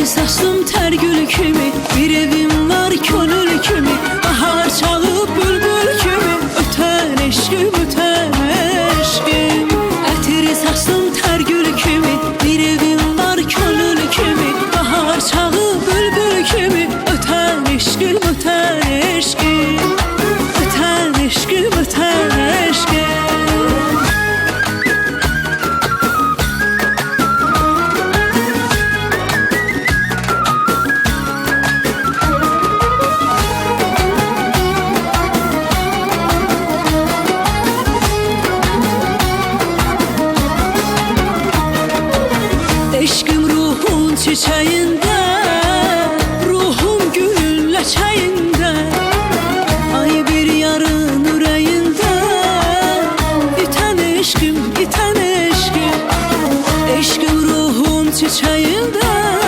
saçlım ter gül kimi, bir evim var könül kimi, bahar çalıp bülbül kimi, öten eşkim öten eşkim. Ətiri saçlım ter gül kimi, bir evim var könül kimi, bahar çalıp bülbül kimi, öten eşkim öten eşkim, öten eşkim öten eşkim. Eşkim ruhun çiçeğinde, ruhum gülün leçeğinde, ay bir yarın yüreğinde, iten eşkim, iten eşkim. Eşkim ruhun çiçeğinde,